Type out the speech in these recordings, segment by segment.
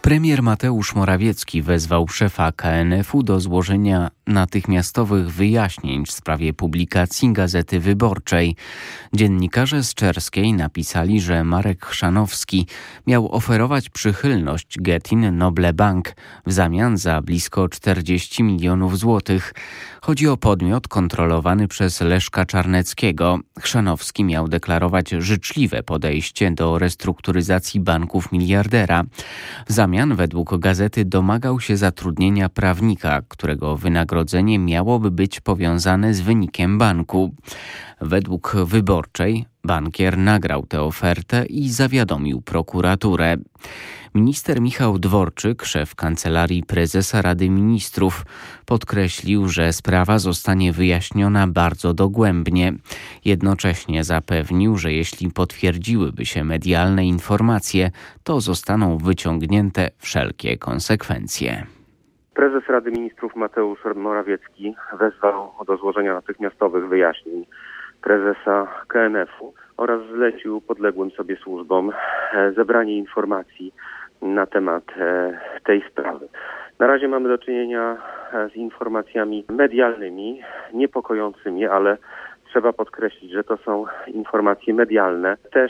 Premier Mateusz Morawiecki wezwał szefa KNF-u do złożenia natychmiastowych wyjaśnień w sprawie publikacji Gazety Wyborczej. Dziennikarze z Czerskiej napisali, że Marek Chrzanowski miał oferować przychylność Getin Noble Bank w zamian za blisko 40 milionów złotych. Chodzi o podmiot kontrolowany przez Leszka Czarneckiego. Chrzanowski miał deklarować życzliwe podejście do restrukturyzacji banków miliardera. W zamian według gazety domagał się zatrudnienia prawnika, którego wynagrodzenie miałoby być powiązane z wynikiem banku. Według Wyborczej bankier nagrał tę ofertę i zawiadomił prokuraturę. Minister Michał Dworczyk, szef Kancelarii Prezesa Rady Ministrów, podkreślił, że sprawa zostanie wyjaśniona bardzo dogłębnie. Jednocześnie zapewnił, że jeśli potwierdziłyby się medialne informacje, to zostaną wyciągnięte wszelkie konsekwencje. Prezes Rady Ministrów Mateusz Morawiecki wezwał do złożenia natychmiastowych wyjaśnień prezesa KNF-u oraz zlecił podległym sobie służbom zebranie informacji na temat tej sprawy. Na razie mamy do czynienia z informacjami medialnymi, niepokojącymi, ale trzeba podkreślić, że to są informacje medialne. Też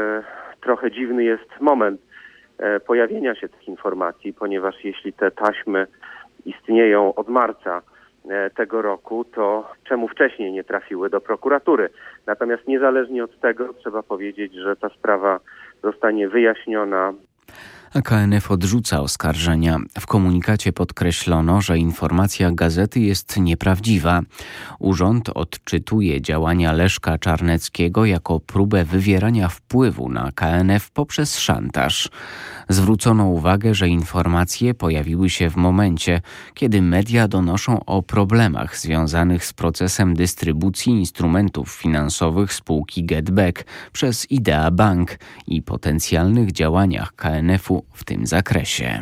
trochę dziwny jest moment pojawienia się tych informacji, ponieważ jeśli te taśmy istnieją od marca tego roku, to czemu wcześniej nie trafiły do prokuratury? Natomiast niezależnie od tego trzeba powiedzieć, że ta sprawa zostanie wyjaśniona. A KNF odrzuca oskarżenia. W komunikacie podkreślono, że informacja gazety jest nieprawdziwa. Urząd odczytuje działania Leszka Czarneckiego jako próbę wywierania wpływu na KNF poprzez szantaż. Zwrócono uwagę, że informacje pojawiły się w momencie, kiedy media donoszą o problemach związanych z procesem dystrybucji instrumentów finansowych spółki GetBack przez Idea Bank i potencjalnych działaniach KNF-u w tym zakresie.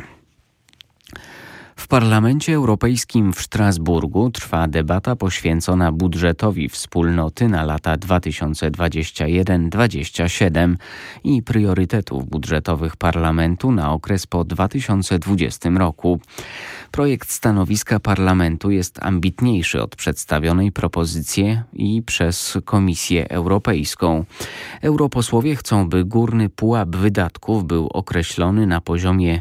W Parlamencie Europejskim w Strasburgu trwa debata poświęcona budżetowi wspólnoty na lata 2021-2027 i priorytetów budżetowych Parlamentu na okres po 2020 roku. Projekt stanowiska Parlamentu jest ambitniejszy od przedstawionej propozycji i przez Komisję Europejską. Europosłowie chcą, by górny pułap wydatków był określony na poziomie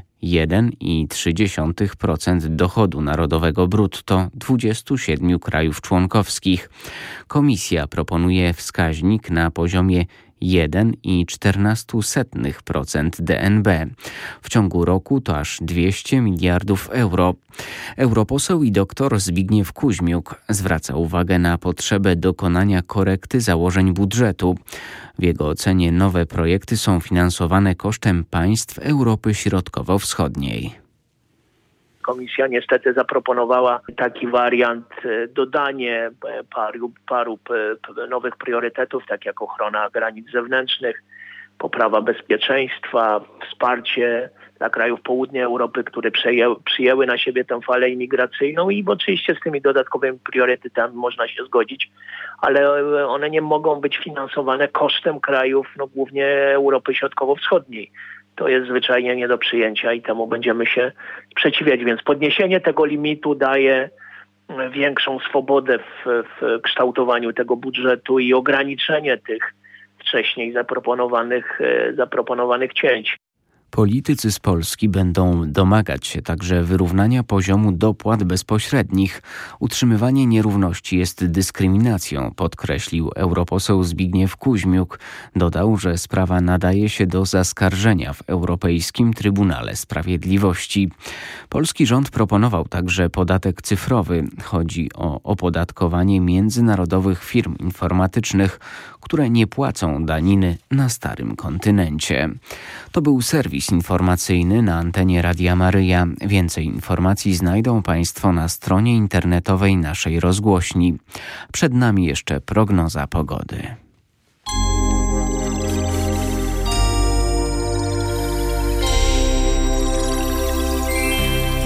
1,3% dochodu narodowego brutto 27 krajów członkowskich. Komisja proponuje wskaźnik na poziomie 1,14% DNB. W ciągu roku to aż 200 miliardów euro. Europoseł i doktor Zbigniew Kuźmiuk zwraca uwagę na potrzebę dokonania korekty założeń budżetu. W jego ocenie nowe projekty są finansowane kosztem państw Europy Środkowo-Wschodniej. Komisja niestety zaproponowała taki wariant, dodanie paru nowych priorytetów, tak jak ochrona granic zewnętrznych, poprawa bezpieczeństwa, wsparcie dla krajów południa Europy, które przyjęły na siebie tę falę imigracyjną i oczywiście z tymi dodatkowymi priorytetami można się zgodzić, ale one nie mogą być finansowane kosztem krajów, głównie Europy Środkowo-Wschodniej. To jest zwyczajnie nie do przyjęcia i temu będziemy się sprzeciwiać, więc podniesienie tego limitu daje większą swobodę w kształtowaniu tego budżetu i ograniczenie tych wcześniej zaproponowanych cięć. Politycy z Polski będą domagać się także wyrównania poziomu dopłat bezpośrednich. Utrzymywanie nierówności jest dyskryminacją, podkreślił europoseł Zbigniew Kuźmiuk. Dodał, że sprawa nadaje się do zaskarżenia w Europejskim Trybunale Sprawiedliwości. Polski rząd proponował także podatek cyfrowy. Chodzi o opodatkowanie międzynarodowych firm informatycznych, które nie płacą daniny na starym kontynencie. To był serwis informacyjny na antenie Radia Maryja. Więcej informacji znajdą Państwo na stronie internetowej naszej rozgłośni. Przed nami jeszcze prognoza pogody.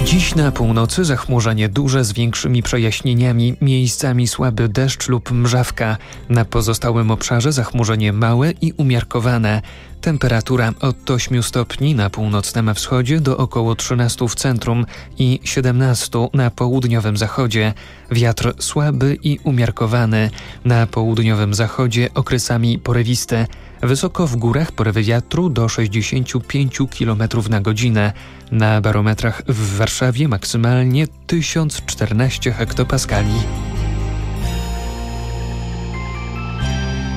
Dziś na północy zachmurzenie duże z większymi przejaśnieniami, miejscami słaby deszcz lub mrzawka. Na pozostałym obszarze zachmurzenie małe i umiarkowane. Temperatura od 8 stopni na północnym wschodzie do około 13 w centrum i 17 na południowym zachodzie. Wiatr słaby i umiarkowany. Na południowym zachodzie okresami porywisty. Wysoko w górach porywy wiatru do 65 km na godzinę. Na barometrach w Warszawie maksymalnie 1014 hektopaskali.